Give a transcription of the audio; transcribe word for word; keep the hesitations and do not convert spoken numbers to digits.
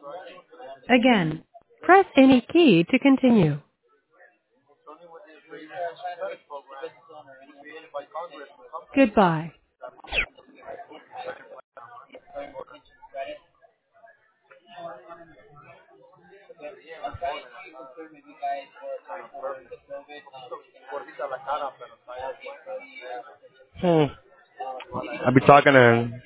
Again, press any key to continue. Goodbye. Hmm. I'll be talking to